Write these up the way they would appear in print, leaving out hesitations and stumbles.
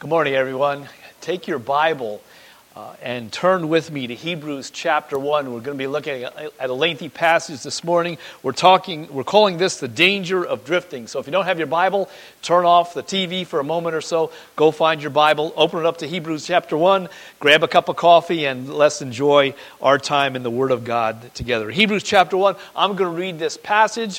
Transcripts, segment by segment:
Good morning, everyone. Take your Bible and turn with me to Hebrews chapter 1. We're going to be looking at a lengthy passage this morning. We're calling this the danger of drifting. So if you don't have your Bible, turn off the TV for a moment or so. Go find your Bible, open it up to Hebrews chapter 1, grab a cup of coffee, and let's enjoy our time in the Word of God together. Hebrews chapter 1, I'm going to read this passage,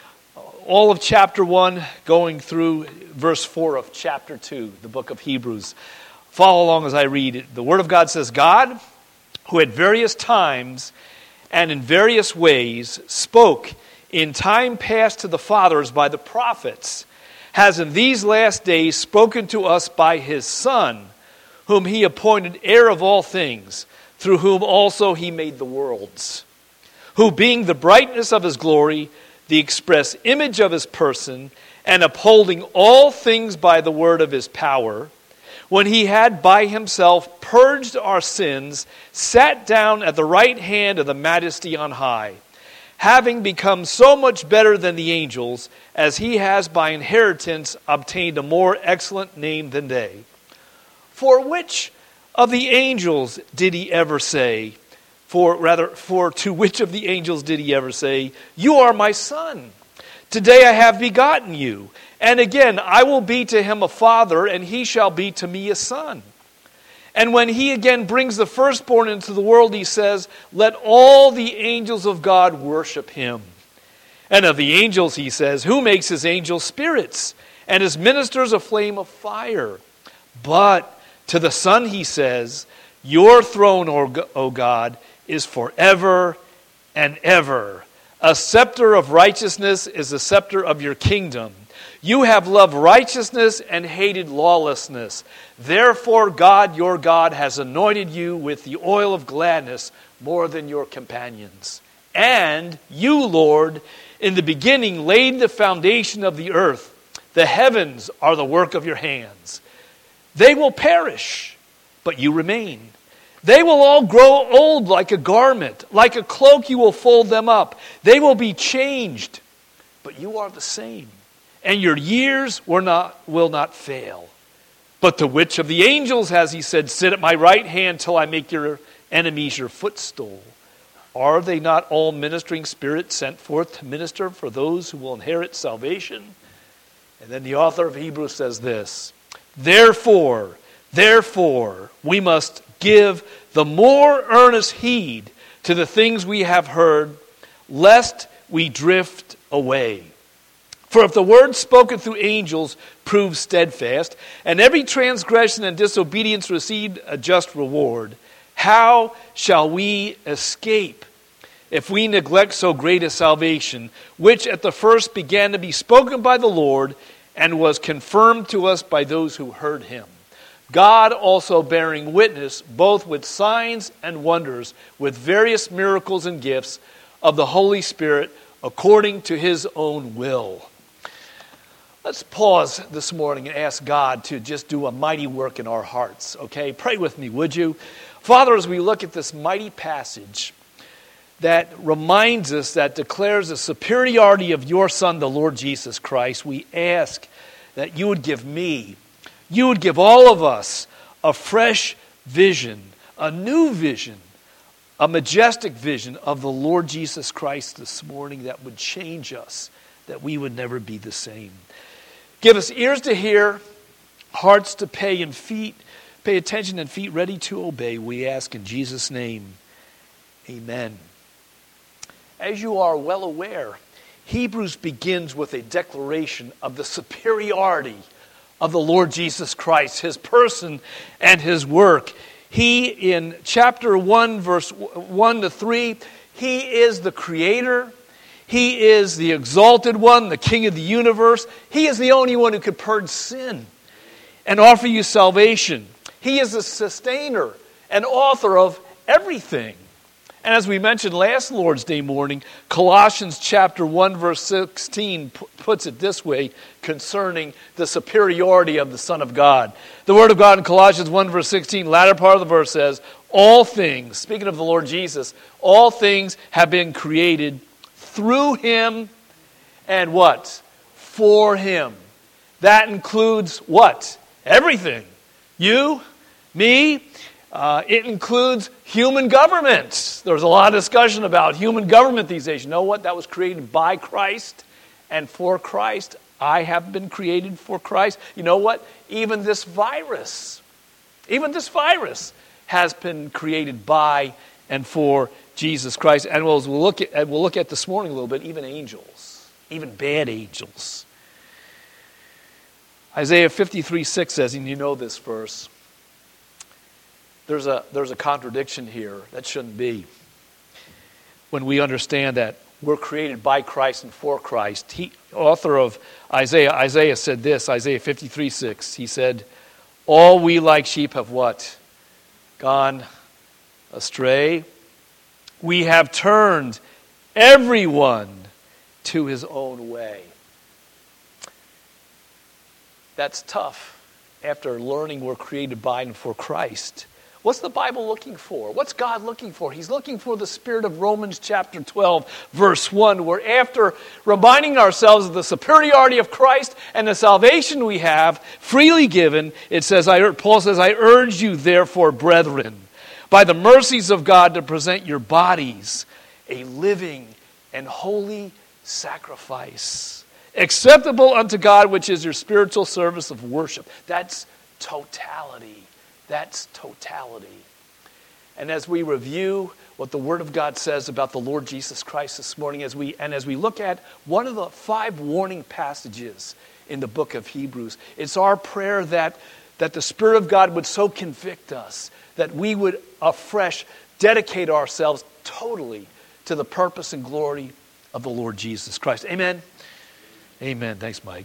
all of chapter 1, going through verse 4 of chapter 2, the book of Hebrews. Follow along as I read it. The Word of God says, God, who at various times and in various ways spoke in time past to the fathers by the prophets, has in these last days spoken to us by His Son, whom He appointed heir of all things, through whom also He made the worlds, who being the brightness of His glory, the express image of His person, and upholding all things by the word of His power, when He had by Himself purged our sins, sat down at the right hand of the Majesty on high, having become so much better than the angels, as He has by inheritance obtained a more excellent name than they. For which of the angels did He ever say, for to which of the angels did He ever say, you are my Son, today I have begotten you. And again, I will be to him a father, and he shall be to me a son. And when He again brings the firstborn into the world, He says, let all the angels of God worship Him. And of the angels, He says, who makes His angels spirits, and His ministers a flame of fire. But to the Son, He says, your throne, O God, is forever and ever. A scepter of righteousness is the scepter of your kingdom. You have loved righteousness and hated lawlessness. Therefore God, your God, has anointed you with the oil of gladness more than your companions. And you, Lord, in the beginning laid the foundation of the earth. The heavens are the work of your hands. They will perish, but you remain. They will all grow old like a garment. Like a cloak you will fold them up. They will be changed, but you are the same. And your years will not fail. But to which of the angels has He said, sit at my right hand till I make your enemies your footstool? Are they not all ministering spirits sent forth to minister for those who will inherit salvation? And then the author of Hebrews says this, Therefore, we must give the more earnest heed to the things we have heard, lest we drift away. For if the word spoken through angels proves steadfast, and every transgression and disobedience received a just reward, how shall we escape if we neglect so great a salvation, which at the first began to be spoken by the Lord, and was confirmed to us by those who heard Him? God also bearing witness, both with signs and wonders, with various miracles and gifts of the Holy Spirit, according to His own will. Let's pause this morning and ask God to just do a mighty work in our hearts, okay? Pray with me, would you? Father, as we look at this mighty passage that reminds us, that declares the superiority of your Son, the Lord Jesus Christ, we ask that you would give me, you would give all of us a fresh vision, a new vision, a majestic vision of the Lord Jesus Christ this morning that would change us, that we would never be the same. Give us ears to hear, hearts to pay attention, and feet ready to obey. We ask in Jesus' name, amen. As you are well aware, Hebrews begins with a declaration of the superiority of the Lord Jesus Christ, His person and His work. He, in chapter 1, verse 1 to 3, He is the Creator. He is the exalted one, the King of the universe. He is the only one who could purge sin and offer you salvation. He is the sustainer and author of everything. And as we mentioned last Lord's Day morning, Colossians chapter 1 verse 16 puts it this way concerning the superiority of the Son of God. The Word of God in Colossians 1 verse 16, latter part of the verse says, all things, speaking of the Lord Jesus, all things have been created through Him and what? For Him. That includes what? Everything. You, me. It includes human government. There's a lot of discussion about human government these days. You know what? That was created by Christ and for Christ. I have been created for Christ. You know what? Even this virus has been created by and for Jesus Christ. And we'll look at this morning a little bit, even angels, even bad angels. Isaiah 53:6 says, and you know this verse, there's a contradiction here that shouldn't be. When we understand that we're created by Christ and for Christ. Author of Isaiah said this, Isaiah 53:6. He said, all we like sheep have what? Gone astray. We have turned everyone to his own way. That's tough after learning we're created by and for Christ. What's the Bible looking for? What's God looking for? He's looking for the spirit of Romans chapter 12, verse 1, where after reminding ourselves of the superiority of Christ and the salvation we have freely given, it says, Paul says, I urge you therefore, brethren, by the mercies of God, to present your bodies a living and holy sacrifice, acceptable unto God, which is your spiritual service of worship. That's totality. That's totality. And as we review what the Word of God says about the Lord Jesus Christ this morning, as we look at one of the 5 warning passages in the book of Hebrews, it's our prayer that the Spirit of God would so convict us that we would afresh dedicate ourselves totally to the purpose and glory of the Lord Jesus Christ. Amen? Amen. Thanks, Mike.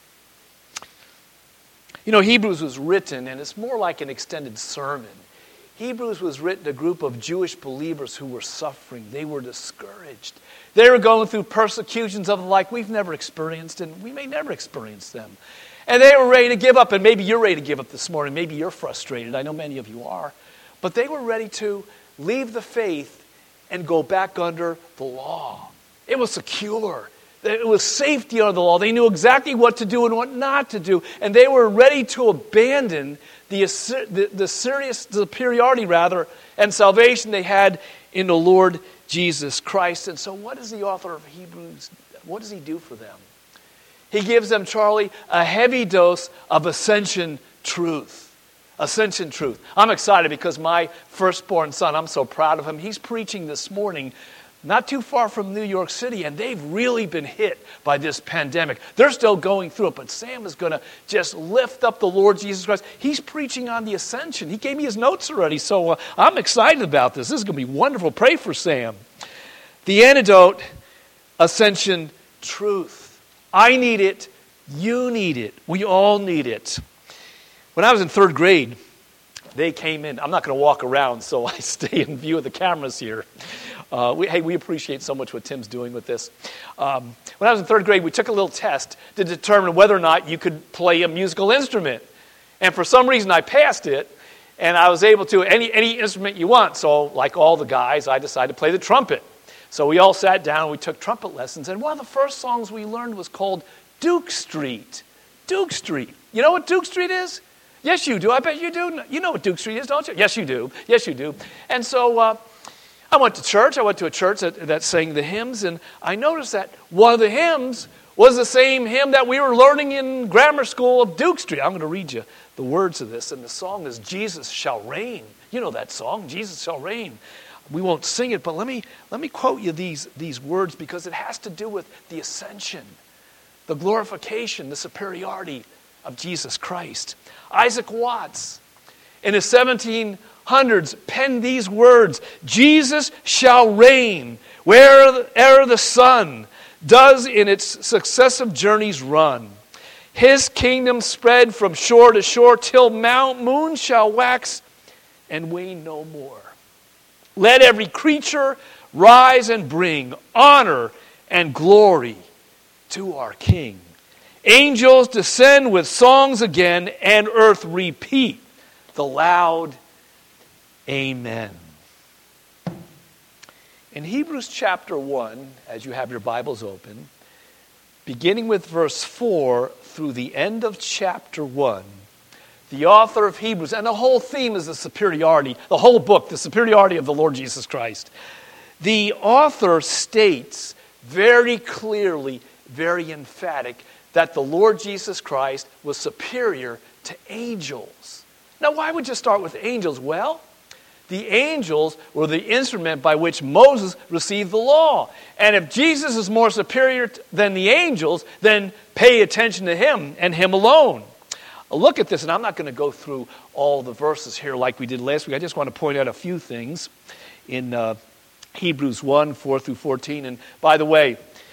You know, Hebrews was written, and it's more like an extended sermon. Hebrews was written to a group of Jewish believers who were suffering. They were discouraged. They were going through persecutions of the like we've never experienced, and we may never experience them. And they were ready to give up, and maybe you're ready to give up this morning. Maybe you're frustrated. I know many of you are. But they were ready to leave the faith and go back under the law. It was secure. It was safety under the law. They knew exactly what to do and what not to do. And they were ready to abandon the serious superiority, and salvation they had in the Lord Jesus Christ. And so what does the author of Hebrews, what does he do for them? He gives them, Charlie, a heavy dose of ascension truth. Ascension truth. I'm excited because my firstborn son, I'm so proud of him. He's preaching this morning not too far from New York City, and they've really been hit by this pandemic. They're still going through it, but Sam is going to just lift up the Lord Jesus Christ. He's preaching on the ascension. He gave me his notes already, so I'm excited about this. This is going to be wonderful. Pray for Sam. The antidote, ascension truth. I need it. You need it. We all need it. When I was in 3rd grade, they came in. I'm not going to walk around, so I stay in view of the cameras here. We appreciate so much what Tim's doing with this. When I was in 3rd grade, we took a little test to determine whether or not you could play a musical instrument. And for some reason, I passed it, and I was able to, any instrument you want. So, like all the guys, I decided to play the trumpet. So we all sat down, and we took trumpet lessons, and one of the first songs we learned was called Duke Street. Duke Street. You know what Duke Street is? Yes, you do. I bet you do. You know what Duke Street is, don't you? Yes, you do. Yes, you do. And so I went to church. I went to a church that sang the hymns, and I noticed that one of the hymns was the same hymn that we were learning in grammar school of Duke Street. I'm going to read you the words of this, and the song is Jesus Shall Reign. You know that song, Jesus Shall Reign. We won't sing it, but let me quote you these words because it has to do with the ascension, the glorification, the superiority of Jesus Christ. Isaac Watts, in the 1700s, penned these words, Jesus shall reign where'er the sun does in its successive journeys run. His kingdom spread from shore to shore till Mount Moon shall wax and wane no more. Let every creature rise and bring honor and glory to our King. Angels descend with songs again, and earth repeat the loud Amen. In Hebrews chapter 1, as you have your Bibles open, beginning with verse 4 through the end of chapter 1, the author of Hebrews, and the whole theme is the superiority, the whole book, the superiority of the Lord Jesus Christ. The author states very clearly, very emphatic, that the Lord Jesus Christ was superior to angels. Now, why would you start with angels? Well, the angels were the instrument by which Moses received the law. And if Jesus is more superior than the angels, then pay attention to him and him alone. Look at this, and I'm not going to go through all the verses here like we did last week. I just want to point out a few things in Hebrews 1, 4 through 14. And by the way,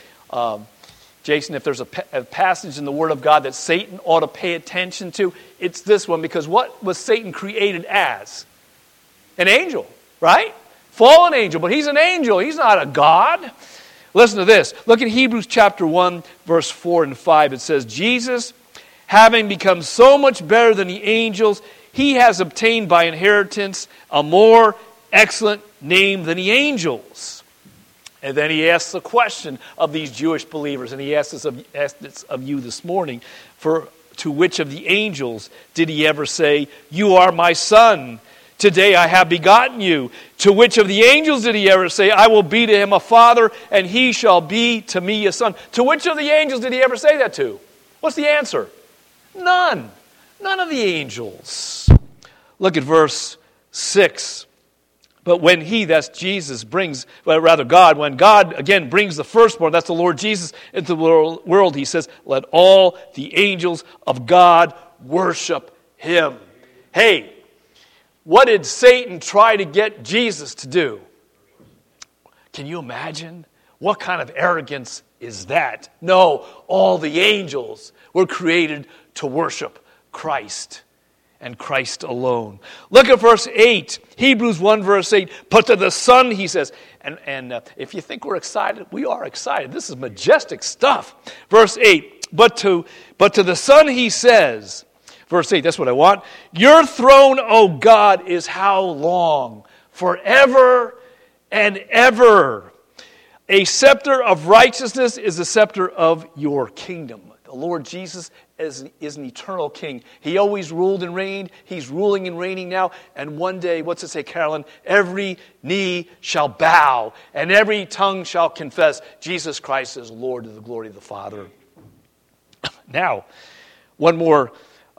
Jason, if there's a passage in the Word of God that Satan ought to pay attention to, it's this one, because what was Satan created as? An angel, right? Fallen angel, but he's an angel. He's not a God. Listen to this. Look at Hebrews chapter 1, verse 4 and 5. It says, Jesus, having become so much better than the angels, he has obtained by inheritance a more excellent name than the angels. And then he asks the question of these Jewish believers, and he asks this of you this morning, for to which of the angels did he ever say, you are my son, today I have begotten you? To which of the angels did he ever say, I will be to him a father, and he shall be to me a son? To which of the angels did he ever say that to? What's the answer? None. None of the angels. Look at verse 6. But when he, that's Jesus, God, when God again brings the firstborn, that's the Lord Jesus, into the world, he says, let all the angels of God worship him. Hey, what did Satan try to get Jesus to do? Can you imagine? What kind of arrogance is that? No, all the angels were created to worship Christ and Christ alone. Look at verse 8. Hebrews 1 verse 8. But to the Son, he says, and if you think we're excited, we are excited. This is majestic stuff. Verse 8. But to the Son, he says, verse 8, that's what I want. Your throne, O God, is how long? Forever and ever. A scepter of righteousness is the scepter of your kingdom. The Lord Jesus is an eternal king. He always ruled and reigned. He's ruling and reigning now. And one day, what's it say, Carolyn? Every knee shall bow and every tongue shall confess Jesus Christ is Lord to the glory of the Father. Now, one more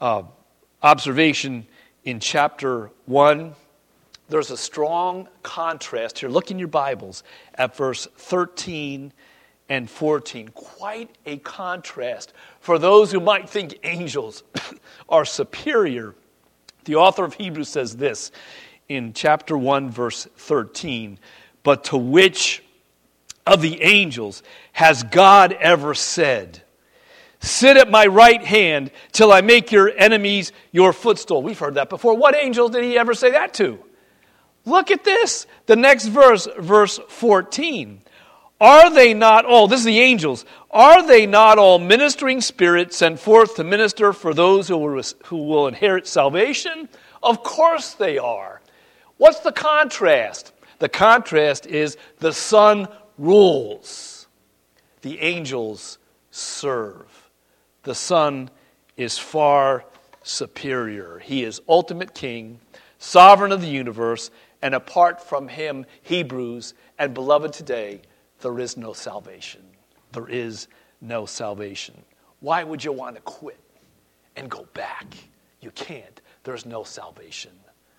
observation in chapter 1. There's a strong contrast here. Look in your Bibles at verse 13 and 14. Quite a contrast for those who might think angels are superior. The author of Hebrews says this in chapter 1, verse 13. But to which of the angels has God ever said, sit at my right hand till I make your enemies your footstool? We've heard that before. What angels did he ever say that to? Look at this. The next verse, verse 14. Are they not all, this is the angels, are they not all ministering spirits sent forth to minister for those who will inherit salvation? Of course they are. What's the contrast? The contrast is the Son rules. The angels serve. The Son is far superior. He is ultimate king, sovereign of the universe, and apart from him, Hebrews, and beloved today, there is no salvation. There is no salvation. Why would you want to quit and go back? You can't. There's no salvation.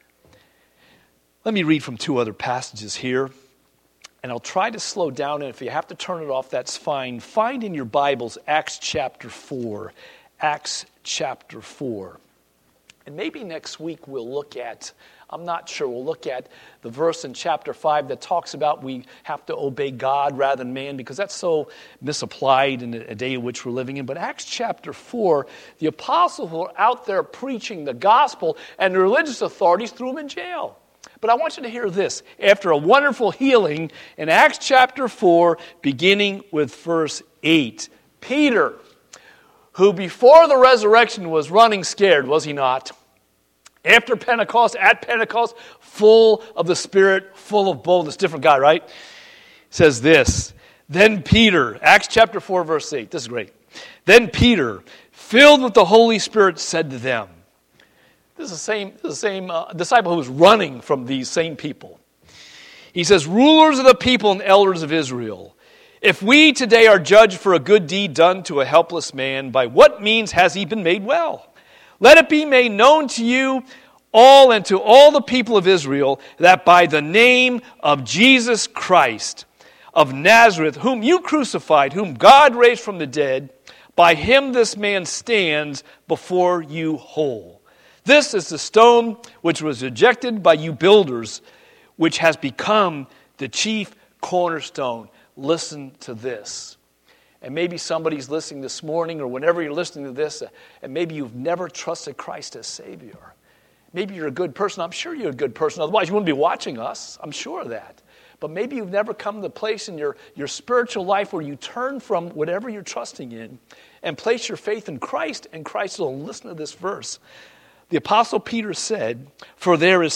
Let me read from two other passages here, and I'll try to slow down, and if you have to turn it off, that's fine. Find in your Bibles Acts chapter 4. Acts chapter 4. And maybe next week we'll look at, I'm not sure, we'll look at the verse in chapter 5 that talks about we have to obey God rather than man, because that's so misapplied in a day in which we're living in. But Acts chapter 4, the apostles were out there preaching the gospel, and the religious authorities threw them in jail. But I want you to hear this. After a wonderful healing in Acts chapter 4, beginning with verse 8, Peter, who before the resurrection was running scared, was he not? After Pentecost, at Pentecost, full of the Spirit, full of boldness. Different guy, right? Says this. Then Peter, Acts chapter 4, verse 8. This is great. Then Peter, filled with the Holy Spirit, said to them, This is the same disciple who was running from these same people. He says, rulers of the people and elders of Israel, if we today are judged for a good deed done to a helpless man, by what means has he been made well? Let it be made known to you all and to all the people of Israel that by the name of Jesus Christ of Nazareth, whom you crucified, whom God raised from the dead, by him this man stands before you whole. This is the stone which was rejected by you builders, which has become the chief cornerstone. Listen to this. And maybe somebody's listening this morning or whenever you're listening to this, and maybe you've never trusted Christ as Savior. Maybe you're a good person. I'm sure you're a good person. Otherwise, you wouldn't be watching us. I'm sure of that. But maybe you've never come to the place in your spiritual life where you turn from whatever you're trusting in and place your faith in Christ, and Christ will listen to this verse. The Apostle Peter said, nor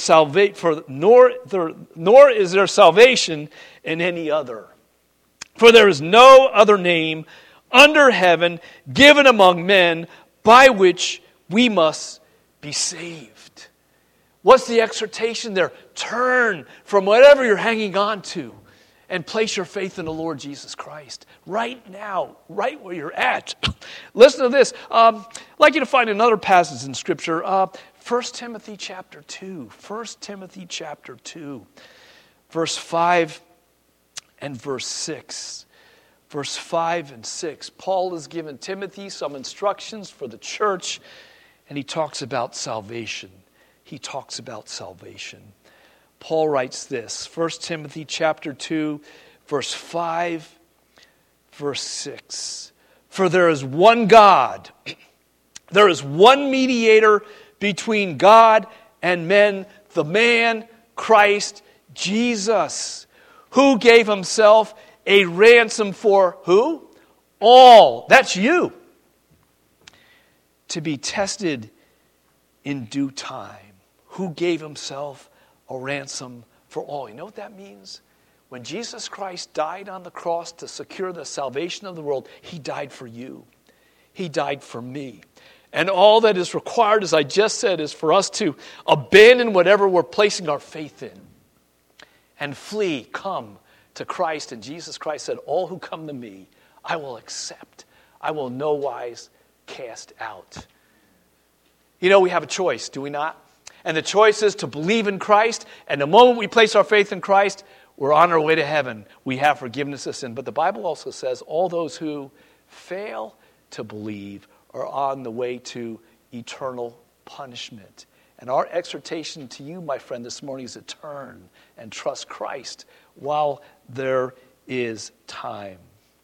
is there salvation in any other. For there is no other name under heaven given among men by which we must be saved. What's the exhortation there? Turn from whatever you're hanging on to and place your faith in the Lord Jesus Christ. Right now, right where you're at. Listen to this. I'd like you to find another passage in Scripture. 1 Timothy chapter 2. 1 Timothy chapter 2. Verse 5 and verse 6. Verse 5 and 6. Paul has given Timothy some instructions for the church, and he talks about salvation. He talks about salvation. Paul writes this, 1 Timothy chapter 2, verse 5, verse 6. For there is one God, there is one mediator between God and men, the man Christ Jesus, who gave himself a ransom for who? All. That's you. To be tested in due time. Who gave himself a ransom for all. You know what that means? When Jesus Christ died on the cross to secure the salvation of the world, he died for you. He died for me. And all that is required, as I just said, is for us to abandon whatever we're placing our faith in and flee, come to Christ. And Jesus Christ said, all who come to me, I will accept. I will no wise cast out. You know, we have a choice, do we not? And the choice is to believe in Christ. And the moment we place our faith in Christ, we're on our way to heaven. We have forgiveness of sin. But the Bible also says all those who fail to believe are on the way to eternal punishment. And our exhortation to you, my friend, this morning is to turn and trust Christ while there is time.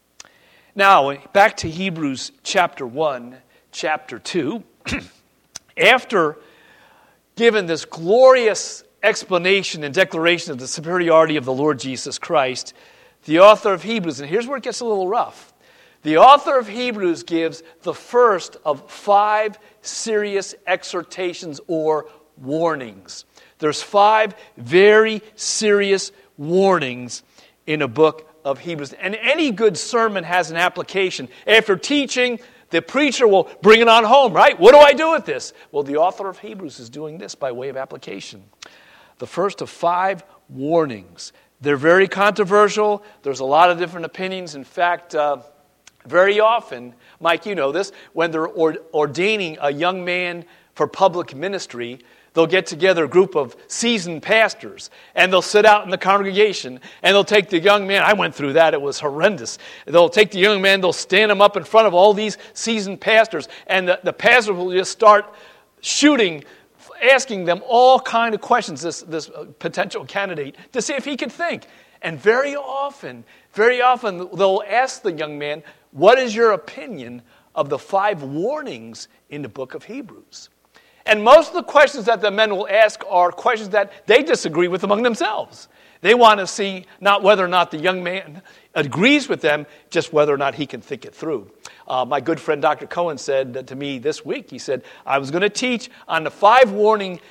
Now, back to Hebrews chapter 1, chapter 2. After given this glorious explanation and declaration of the superiority of the Lord Jesus Christ, the author of Hebrews, and here's where it gets a little rough. The author of Hebrews gives the first of 5 serious exhortations or warnings. There's 5 very serious warnings in a book of Hebrews. And any good sermon has an application. After teaching, the preacher will bring it on home, right? What do I do with this? Well, the author of Hebrews is doing this by way of application. The first of 5 warnings. They're very controversial. There's a lot of different opinions. In fact, very often, Mike, you know this, when they're ordaining a young man for public ministry, they'll get together a group of seasoned pastors, and they'll sit out in the congregation, and they'll take the young man. I went through that. It was horrendous. They'll take the young man, they'll stand him up in front of all these seasoned pastors, and the pastor will just start shooting, asking them all kind of questions, this potential candidate, to see if he could think. And very often, they'll ask the young man, what is your opinion of the 5 warnings in the book of Hebrews? And most of the questions that the men will ask are questions that they disagree with among themselves. They want to see not whether or not the young man agrees with them, just whether or not he can think it through. My good friend Dr. Cohen said to me this week, he said, I was going to teach on the 5 warnings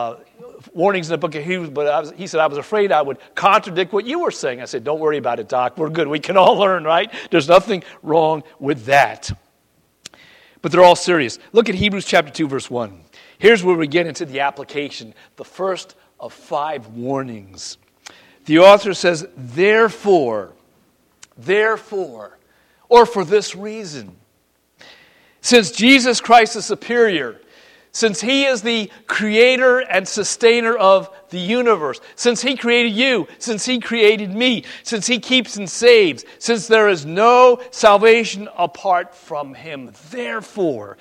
in the book of Hebrews, but he said, I was afraid I would contradict what you were saying. I said, don't worry about it, Doc. We're good. We can all learn, right? There's nothing wrong with that. But they're all serious. Look at Hebrews chapter 2, verse 1. Here's where we get into the application, the first of 5 warnings. The author says, therefore, or for this reason. Since Jesus Christ is superior, since He is the creator and sustainer of the universe, since He created you, since He created me, since He keeps and saves, since there is no salvation apart from Him. Therefore,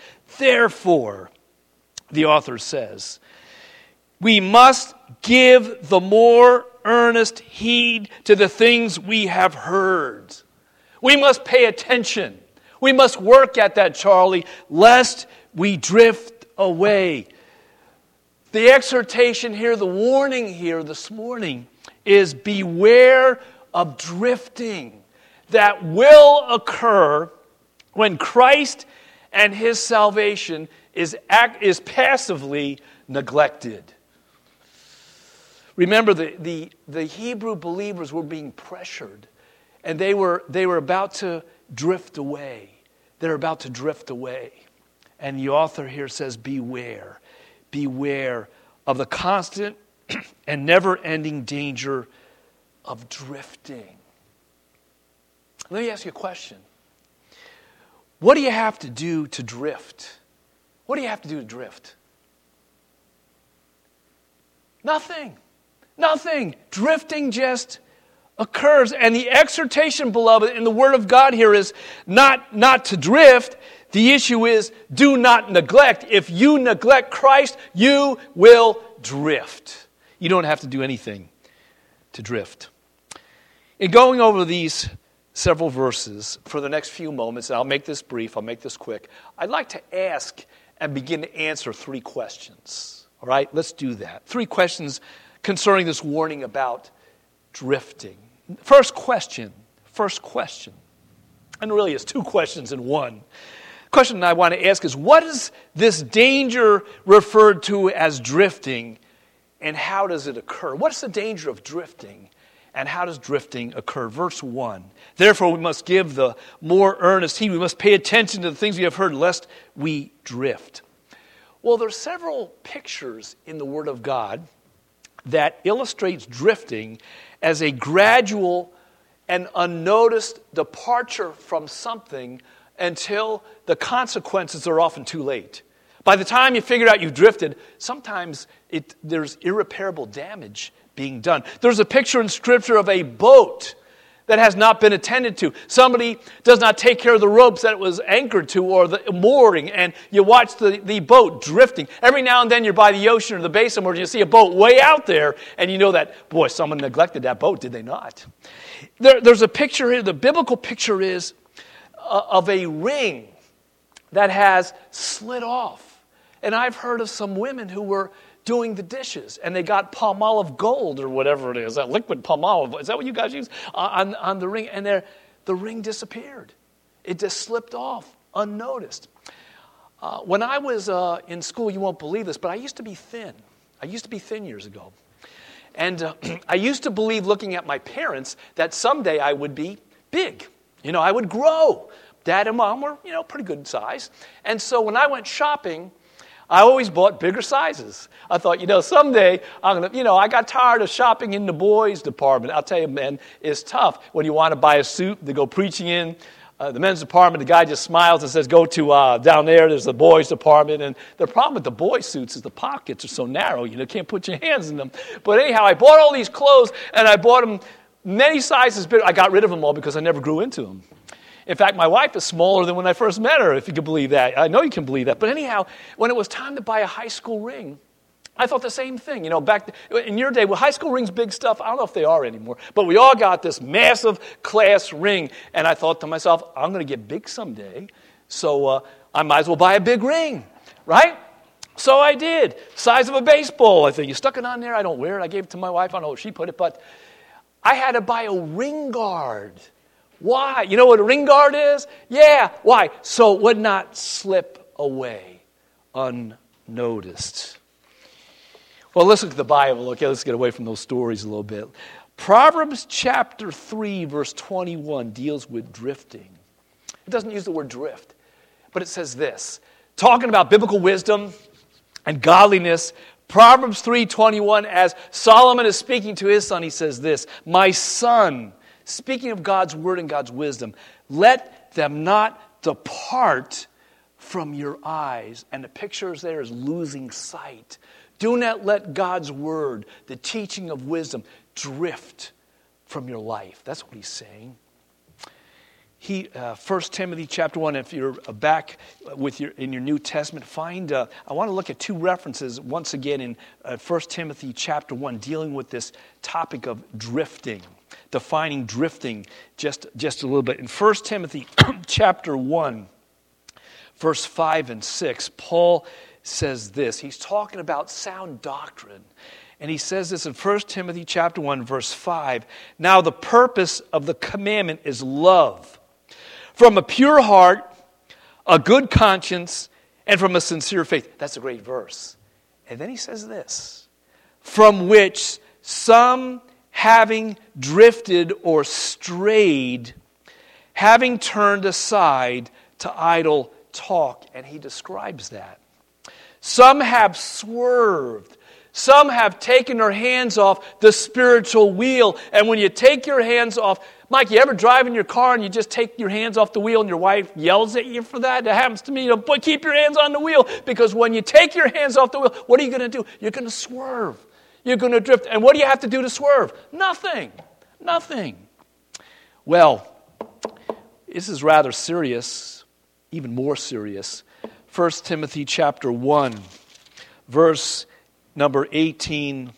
the author says, we must give the more earnest heed to the things we have heard. We must pay attention. We must work at that, Charlie, lest we drift away. The exhortation here, the warning here this morning is beware of drifting that will occur when Christ and His salvation is passively neglected. Remember, the Hebrew believers were being pressured, and they were about to drift away. They're about to drift away. And the author here says, beware of the constant and never-ending danger of drifting. Let me ask you a question. What do you have to do to drift? What do you have to do to drift? Nothing. Drifting just occurs. And the exhortation, beloved, in the Word of God here is not to drift. The issue is, do not neglect. If you neglect Christ, you will drift. You don't have to do anything to drift. In going over these several verses for the next few moments, and I'll make this brief, I'll make this quick, I'd like to ask and begin to answer 3 questions. All right, let's do that. 3 questions concerning this warning about drifting. First question, and really it's 2 questions in one. The question I want to ask is, what is this danger referred to as drifting, and how does it occur? What is the danger of drifting, and how does drifting occur? Verse 1, therefore we must give the more earnest heed. We must pay attention to the things we have heard, lest we drift. Well, there are several pictures in the Word of God that illustrates drifting as a gradual and unnoticed departure from something until the consequences are often too late. By the time you figure out you've drifted, sometimes there's irreparable damage being done. There's a picture in Scripture of a boat that has not been attended to. Somebody does not take care of the ropes that it was anchored to or the mooring, and you watch the boat drifting. Every now and then you're by the ocean or the basin where you see a boat way out there, and you know that, boy, someone neglected that boat, did they not? There's a picture here, the biblical picture is of a ring that has slid off. And I've heard of some women who were doing the dishes, and they got Palmolive Gold or whatever it is, that liquid Palmolive. Is that what you guys use on the ring? And the ring disappeared. It just slipped off unnoticed. When I was in school, you won't believe this, but I used to be thin. I used to be thin years ago. And I used to believe, looking at my parents, that someday I would be big. I would grow. Dad and Mom were, pretty good size. And so when I went shopping, I always bought bigger sizes. I thought, someday I'm going to, I got tired of shopping in the boys' department. I'll tell you, man, it's tough when you want to buy a suit to go preaching in. The men's department, the guy just smiles and says, go to down there's the boys' department. And the problem with the boys' suits is the pockets are so narrow, can't put your hands in them. But anyhow, I bought all these clothes, and I bought them many sizes bigger. I got rid of them all because I never grew into them. In fact, my wife is smaller than when I first met her, if you can believe that. I know you can believe that. But anyhow, when it was time to buy a high school ring, I thought the same thing. Back in your day, high school rings big stuff? I don't know if they are anymore. But we all got this massive class ring. And I thought to myself, I'm going to get big someday, so I might as well buy a big ring, right? So I did. Size of a baseball, I think. You stuck it on there. I don't wear it. I gave it to my wife. I don't know where she put it. But I had to buy a ring guard. Why? You know what a ring guard is? Yeah. Why? So it would not slip away unnoticed. Well, let's look at the Bible. Okay, let's get away from those stories a little bit. Proverbs chapter 3, verse 21 deals with drifting. It doesn't use the word drift, but it says this. Talking about biblical wisdom, and godliness. Proverbs 3:21, as Solomon is speaking to his son, he says this, "My son," speaking of God's word and God's wisdom, "let them not depart from your eyes." And the picture there is losing sight. Do not let God's word, the teaching of wisdom, drift from your life. That's what he's saying. 1 Timothy chapter 1, if you're back in your New Testament, I want to look at two references once again in 1 Timothy chapter 1, dealing with this topic of drifting, defining drifting just a little bit. In 1 Timothy chapter 1, verse 5 and 6, Paul says this. He's talking about sound doctrine. And he says this in 1 Timothy chapter 1, verse 5. "Now the purpose of the commandment is love, from a pure heart, a good conscience, and from a sincere faith." That's a great verse. And then he says this, "From which some, having drifted or strayed, having turned aside to idle talk." And he describes that. Some have swerved. Some have taken their hands off the spiritual wheel. And when you take your hands off, Mike, you ever drive in your car and you just take your hands off the wheel and your wife yells at you for that? That happens to me. But keep your hands on the wheel, because when you take your hands off the wheel, what are you going to do? You're going to swerve. You're going to drift. And what do you have to do to swerve? Nothing. Nothing. Well, this is rather serious, even more serious. 1 Timothy chapter 1, verse number 18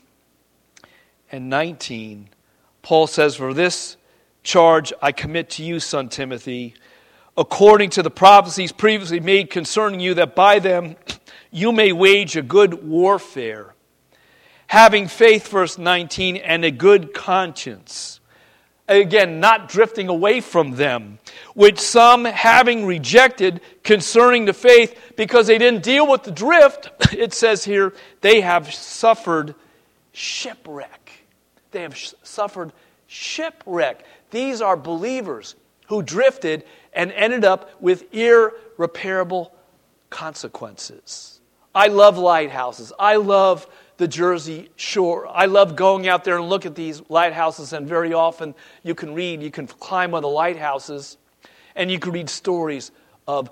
and 19. Paul says, "For this charge I commit to you, son Timothy, according to the prophecies previously made concerning you, that by them you may wage a good warfare, having faith," verse 19, "and a good conscience." Again, not drifting away from them, "which some, having rejected concerning the faith," because they didn't deal with the drift, it says here, "they have suffered shipwreck." They have suffered shipwreck. These are believers who drifted and ended up with irreparable consequences. I love lighthouses. I love the Jersey Shore. I love going out there and look at these lighthouses, and very often you can climb on the lighthouses, and you can read stories of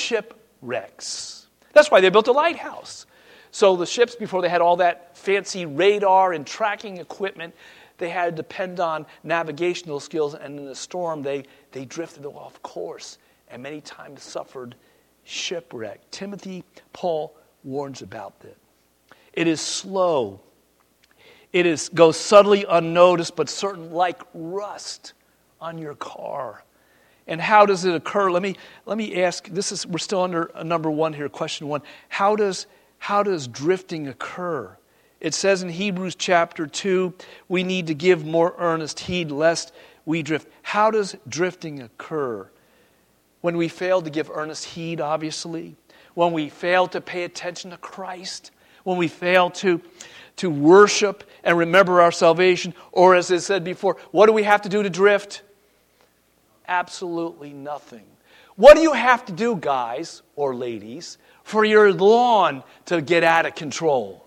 shipwrecks. That's why they built a lighthouse. So the ships, before they had all that fancy radar and tracking equipment, they had to depend on navigational skills, and in a storm they drifted off course and many times suffered shipwreck. Paul warns about this. It is slow. Goes subtly unnoticed, but certain like rust on your car. And how does it occur? Let me ask. We're still under number one here, question one. How does drifting occur? It says in Hebrews chapter 2, we need to give more earnest heed lest we drift. How does drifting occur? When we fail to give earnest heed, obviously. When we fail to pay attention to Christ. When we fail to worship and remember our salvation. Or as I said before, what do we have to do to drift? Absolutely nothing. What do you have to do, guys or ladies, for your lawn to get out of control?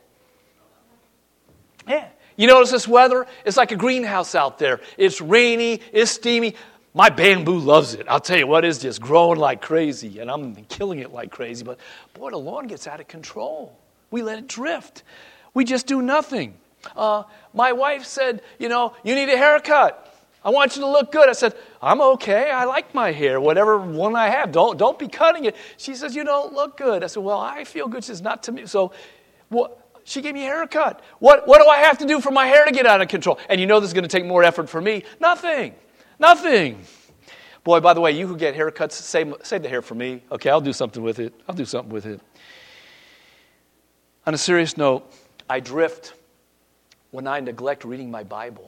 Yeah. You notice this weather? It's like a greenhouse out there. It's rainy, it's steamy. My bamboo loves it. I'll tell you what, it's just growing like crazy, and I'm killing it like crazy. But boy, the lawn gets out of control. We let it drift. We just do nothing. My wife said, you need a haircut. I want you to look good. I said, I'm okay. I like my hair, whatever one I have. Don't be cutting it. She says, you don't look good. I said, well, I feel good. She says, not to me. So she gave me a haircut. What do I have to do for my hair to get out of control? And this is going to take more effort for me. Nothing. Boy, by the way, you who get haircuts, save the hair for me. Okay, I'll do something with it. On a serious note, I drift when I neglect reading my Bible.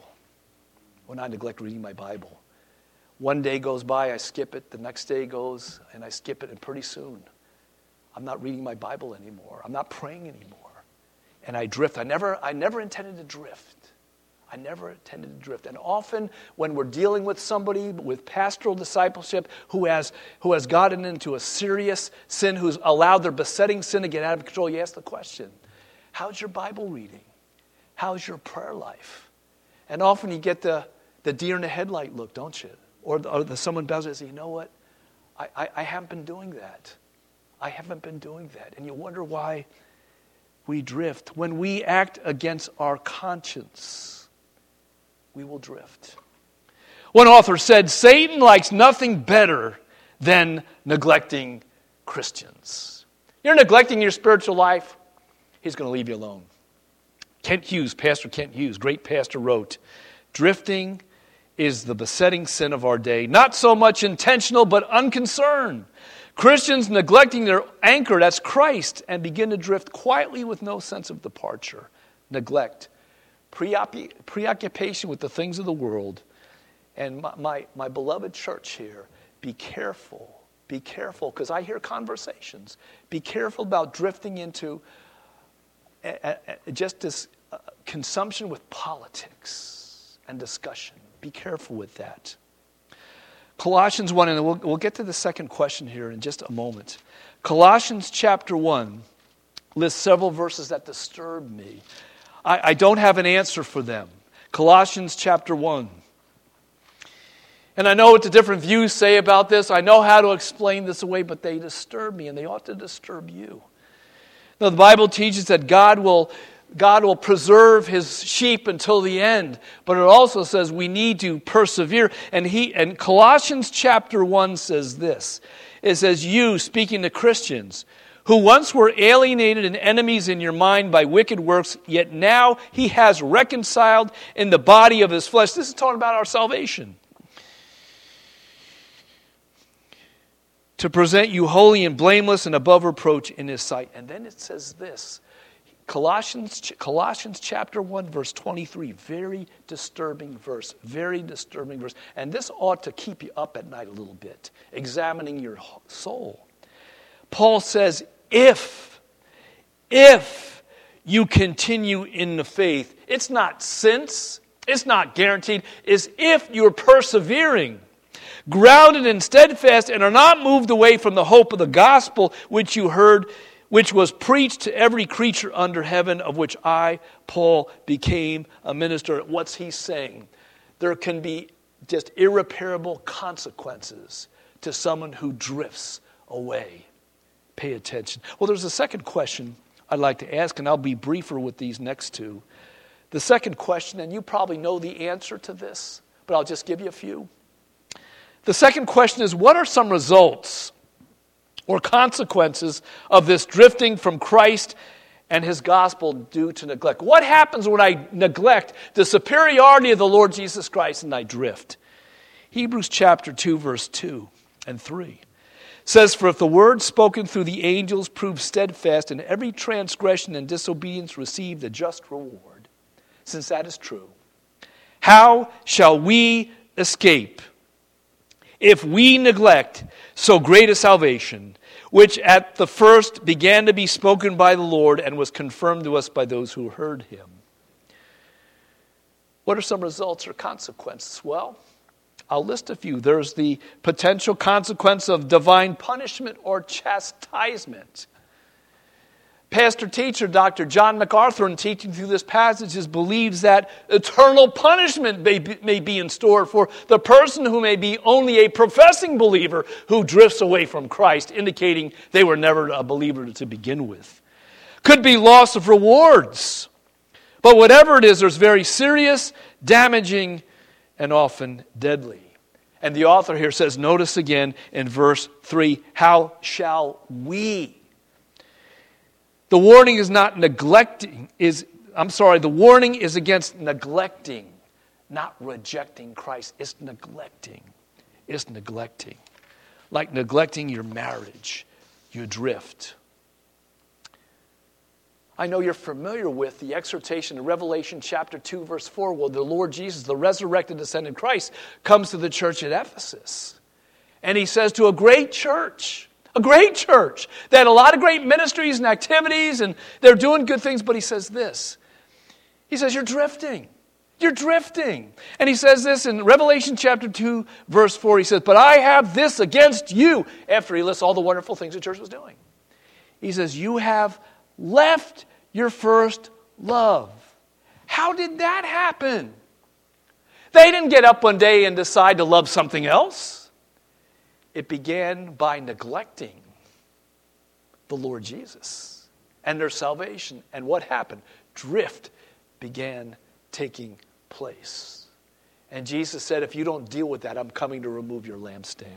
One day goes by, I skip it. The next day goes, and I skip it. And pretty soon, I'm not reading my Bible anymore. I'm not praying anymore. And I drift. I never intended to drift. I never intended to drift. And often when we're dealing with somebody with pastoral discipleship who has gotten into a serious sin, who's allowed their besetting sin to get out of control, you ask the question, how's your Bible reading? How's your prayer life? And often you get the deer in the headlight look, don't you? Or someone bows and says, you know what? I haven't been doing that. I haven't been doing that. And you wonder why we drift. When we act against our conscience, we will drift. One author said, Satan likes nothing better than neglecting Christians. You're neglecting your spiritual life, he's going to leave you alone. Pastor Kent Hughes, great pastor, wrote, drifting is the besetting sin of our day. Not so much intentional, but unconcerned. Christians neglecting their anchor, that's Christ, and begin to drift quietly with no sense of departure. Neglect. Preoccupation with the things of the world. And my beloved church here, be careful. Be careful, because I hear conversations. Be careful about drifting into just this consumption with politics and discussion. Be careful with that. Colossians 1, and we'll get to the second question here in just a moment. Colossians chapter 1 lists several verses that disturb me. I don't have an answer for them. Colossians chapter 1. And I know what the different views say about this. I know how to explain this away, but they disturb me, and they ought to disturb you. Now, the Bible teaches that God will preserve his sheep until the end. But it also says we need to persevere. And Colossians chapter 1 says this. It says, you, speaking to Christians, who once were alienated and enemies in your mind by wicked works, yet now he has reconciled in the body of his flesh. This is talking about our salvation. To present you holy and blameless and above reproach in his sight. And then it says this. Colossians chapter 1, verse 23, very disturbing verse. And this ought to keep you up at night a little bit, examining your soul. Paul says, if you continue in the faith, it's not since, it's not guaranteed, it's if you're persevering, grounded and steadfast, and are not moved away from the hope of the gospel which you heard, which was preached to every creature under heaven, of which I, Paul, became a minister. What's he saying? There can be just irreparable consequences to someone who drifts away. Pay attention. Well, there's a second question I'd like to ask, and I'll be briefer with these next two. The second question, and you probably know the answer to this, but I'll just give you a few. The second question is, what are some results or consequences of this drifting from Christ and his gospel due to neglect? What happens when I neglect the superiority of the Lord Jesus Christ and I drift? Hebrews chapter 2, verse 2 and 3 says, for if the word spoken through the angels proved steadfast, and every transgression and disobedience received a just reward, since that is true, how shall we escape if we neglect so great a salvation, which at the first began to be spoken by the Lord and was confirmed to us by those who heard him? What are some results or consequences? Well, I'll list a few. There's the potential consequence of divine punishment or chastisement. Pastor-teacher Dr. John MacArthur, in teaching through this passage, believes that eternal punishment may be in store for the person who may be only a professing believer who drifts away from Christ, indicating they were never a believer to begin with. Could be loss of rewards. But whatever it is, there's very serious, damaging, and often deadly. And the author here says, notice again in verse 3, how shall we? The warning is not neglecting, the warning is against neglecting, not rejecting Christ. It's neglecting. It's neglecting. Like neglecting your marriage, you drift. I know you're familiar with the exhortation in Revelation chapter 2, verse 4, where the Lord Jesus, the resurrected, ascended Christ, comes to the church at Ephesus. And he says to a great church that had a lot of great ministries and activities, and they're doing good things, but he says this. He says, you're drifting. You're drifting. And he says this in Revelation chapter 2, verse 4. He says, but I have this against you. After he lists all the wonderful things the church was doing. He says, you have left your first love. How did that happen? They didn't get up one day and decide to love something else. It began by neglecting the Lord Jesus and their salvation. And what happened? Drift began taking place. And Jesus said, if you don't deal with that, I'm coming to remove your lampstand.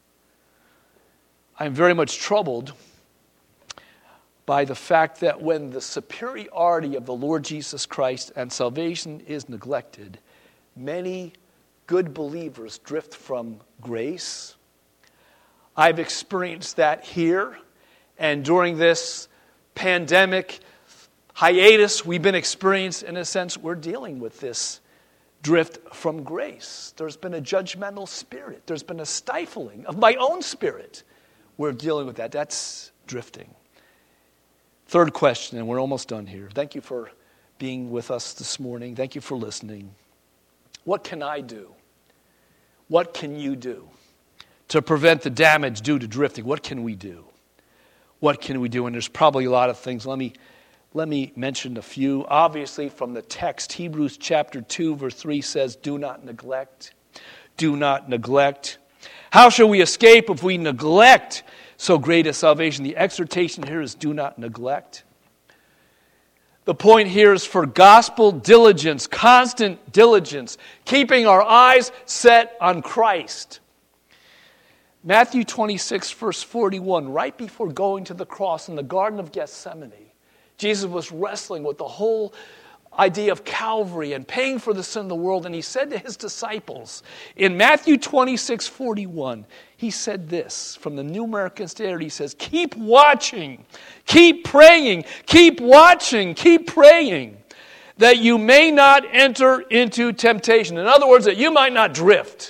I'm very much troubled by the fact that when the superiority of the Lord Jesus Christ and salvation is neglected, many good believers drift from grace. I've experienced that here, and during this pandemic hiatus we've been experiencing, in a sense, we're dealing with this drift from grace. There's been a judgmental spirit. There's been a stifling of my own spirit. We're dealing with that. That's drifting. Third question, and we're almost done here. Thank you for being with us this morning. Thank you for listening. What can I do? What can you do to prevent the damage due to drifting? What can we do? What can we do? And there's probably a lot of things. Let me mention a few. Obviously, from the text, Hebrews chapter 2, verse 3 says, do not neglect. Do not neglect. How shall we escape if we neglect so great a salvation? The exhortation here is do not neglect. The point here is for gospel diligence, constant diligence, keeping our eyes set on Christ. Matthew 26, verse 41, right before going to the cross in the Garden of Gethsemane, Jesus was wrestling with the whole idea of Calvary and paying for the sin of the world. And he said to his disciples, in Matthew 26, 41, he said this from the New American Standard. He says, keep watching, keep praying, keep watching, keep praying, that you may not enter into temptation. In other words, that you might not drift.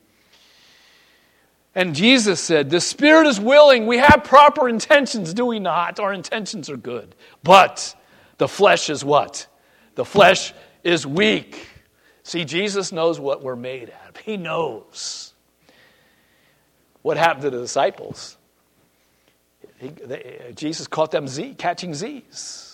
And Jesus said, the spirit is willing. We have proper intentions, do we not? Our intentions are good. But the flesh is what? The flesh is weak. See, Jesus knows what we're made out of. He knows. What happened to the disciples? Jesus caught them catching Z's.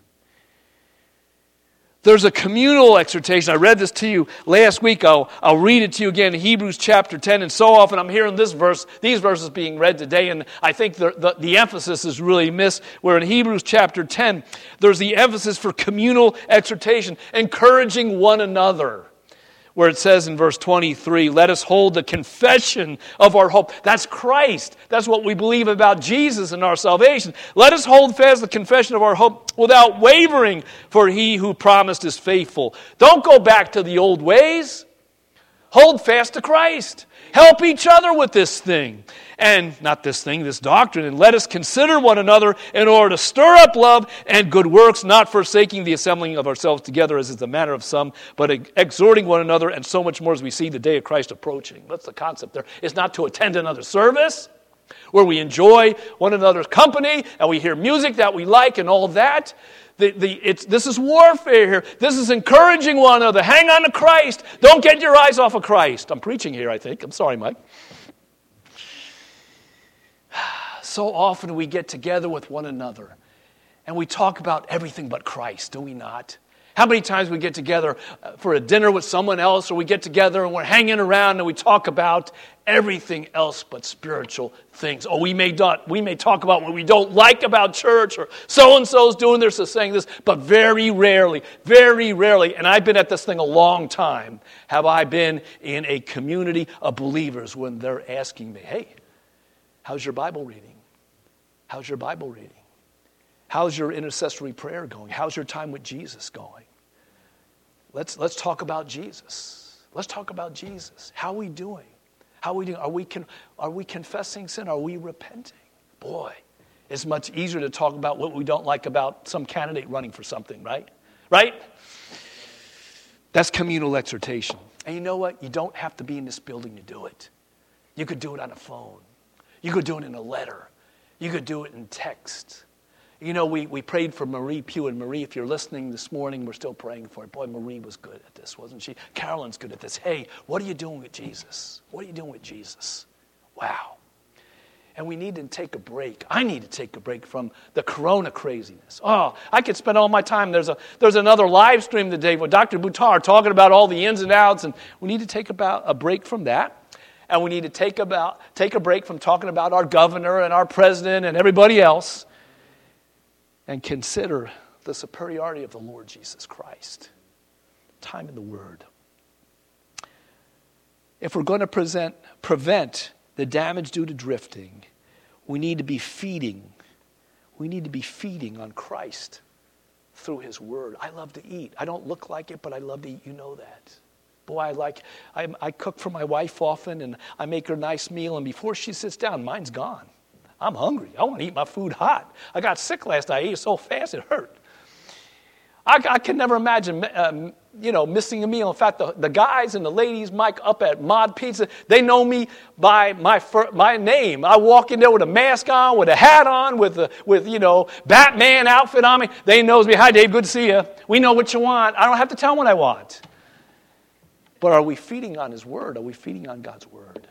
There's a communal exhortation. I read this to you last week. I'll read it to you again, Hebrews chapter 10. And so often I'm hearing these verses being read today, and I think the emphasis is really missed. Where in Hebrews chapter 10, there's the emphasis for communal exhortation, encouraging one another. Where it says in verse 23, let us hold the confession of our hope. That's Christ. That's what we believe about Jesus and our salvation. Let us hold fast the confession of our hope without wavering, for he who promised is faithful. Don't go back to the old ways. Hold fast to Christ. Help each other with this thing. And not this thing, this doctrine. And let us consider one another in order to stir up love and good works, not forsaking the assembling of ourselves together as is the manner of some, but exhorting one another, and so much more as we see the day of Christ approaching. What's the concept there? It's not to attend another service where we enjoy one another's company and we hear music that we like and all that. This is warfare here. This is encouraging one another. Hang on to Christ. Don't get your eyes off of Christ. I'm preaching here, I think. I'm sorry, Mike. So often we get together with one another and we talk about everything but Christ, do we not? How many times we get together for a dinner with someone else, or we get together and we're hanging around and we talk about everything else but spiritual things. Oh, we may talk about what we don't like about church, or so-and-so's doing this or saying this, but very rarely, and I've been at this thing a long time, have I been in a community of believers when they're asking me, hey, how's your Bible reading? How's your Bible reading? How's your intercessory prayer going? How's your time with Jesus going? Let's talk about Jesus. Let's talk about Jesus. How are we doing? How are we doing? Are we confessing sin? Are we repenting? Boy, it's much easier to talk about what we don't like about some candidate running for something, right? Right? That's communal exhortation. And you know what? You don't have to be in this building to do it. You could do it on a phone. You could do it in a letter. You could do it in text. You know, we prayed for Marie Pugh. And Marie, if you're listening this morning, we're still praying for her. Boy, Marie was good at this, wasn't she? Carolyn's good at this. Hey, what are you doing with Jesus? What are you doing with Jesus? Wow. And we need to take a break. I need to take a break from the corona craziness. Oh, I could spend all my time. There's another live stream today with Dr. Buttar talking about all the ins and outs. And we need to take about a break from that. And we need to take a break from talking about our governor and our president and everybody else. And consider the superiority of the Lord Jesus Christ. Time in the Word. If we're going to prevent the damage due to drifting, we need to be feeding. We need to be feeding on Christ through His Word. I love to eat. I don't look like it, but I love to eat. You know that. Boy, I cook for my wife often, and I make her a nice meal, and before she sits down, mine's gone. I'm hungry. I want to eat my food hot. I got sick last night. I ate so fast it hurt. I can never imagine, missing a meal. In fact, the guys and the ladies, Mike, up at Mod Pizza, they know me by my name. I walk in there with a mask on, with a hat on, with Batman outfit on me. They knows me. Hi, Dave. Good to see you. We know what you want. I don't have to tell them what I want. But are we feeding on His Word? Are we feeding on God's Word?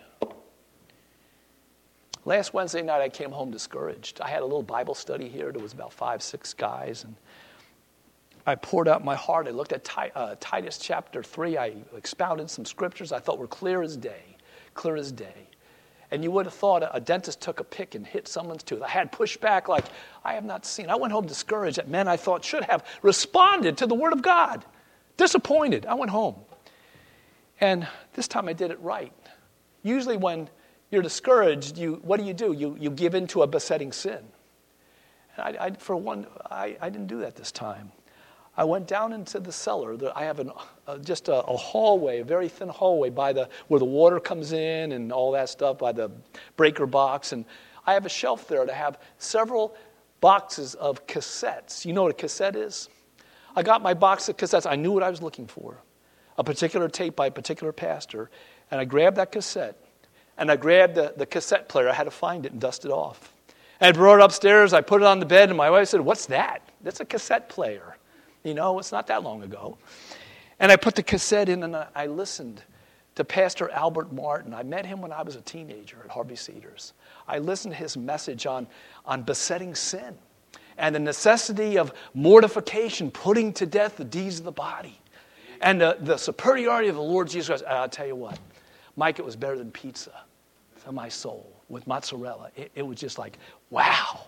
Last Wednesday night, I came home discouraged. I had a little Bible study here. There was about 5-6 guys, and I poured out my heart. I looked at Titus chapter 3. I expounded some scriptures I thought were clear as day. And you would have thought a dentist took a pick and hit someone's tooth. I had pushback like I have not seen. I went home discouraged at men I thought should have responded to the Word of God. Disappointed. I went home. And this time I did it right. Usually when you're discouraged, what do? You give in to a besetting sin. And I didn't do that this time. I went down into the cellar. I have just a hallway, a very thin hallway where the water comes in and all that stuff, by the breaker box. And I have a shelf there to have several boxes of cassettes. You know what a cassette is? I got my box of cassettes. I knew what I was looking for. A particular tape by a particular pastor. And I grabbed that cassette. And I grabbed the cassette player. I had to find it and dust it off. And I brought it upstairs. I put it on the bed. And my wife said, "What's that?" "That's a cassette player. It's not that long ago." And I put the cassette in and I listened to Pastor Albert Martin. I met him when I was a teenager at Harvey Cedars. I listened to his message on besetting sin and the necessity of mortification, putting to death the deeds of the body. And the superiority of the Lord Jesus Christ. I'll tell you what, Mike, it was better than pizza for my soul with mozzarella. It was just like, wow,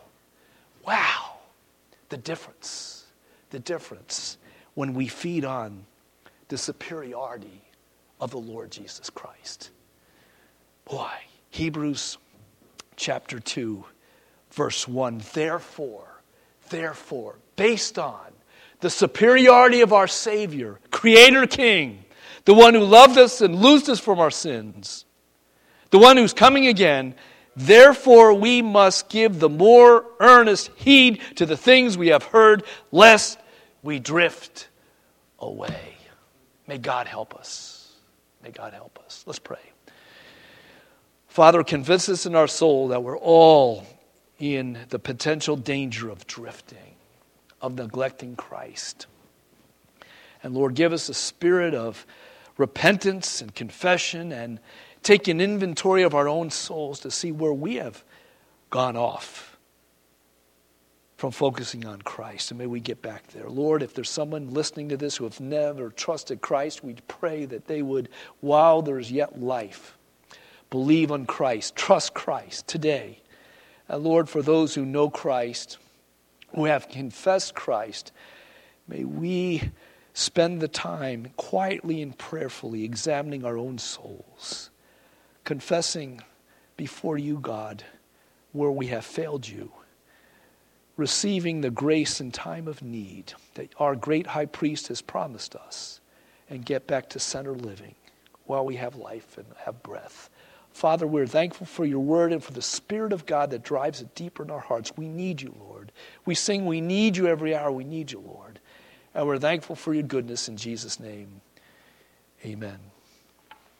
the difference when we feed on the superiority of the Lord Jesus Christ. Boy, Hebrews chapter 2, verse 1, therefore, based on the superiority of our Savior, Creator King, the one who loved us and loosed us from our sins, the one who's coming again, therefore we must give the more earnest heed to the things we have heard, lest we drift away. May God help us. Let's pray. Father, convince us in our soul that we're all in the potential danger of drifting, of neglecting Christ. And Lord, give us a spirit of repentance and confession and take an inventory of our own souls to see where we have gone off from focusing on Christ. And may we get back there. Lord, if there's someone listening to this who have never trusted Christ, we pray that they would, while there's yet life, believe on Christ, trust Christ today. And Lord, for those who know Christ, who have confessed Christ, may we spend the time quietly and prayerfully examining our own souls, confessing before you, God, where we have failed you, receiving the grace in time of need that our great high priest has promised us, and get back to center living while we have life and have breath. Father, we're thankful for your word and for the Spirit of God that drives it deeper in our hearts. We need you, Lord. We sing, we need you every hour. We need you, Lord. And we're thankful for your goodness in Jesus' name. Amen.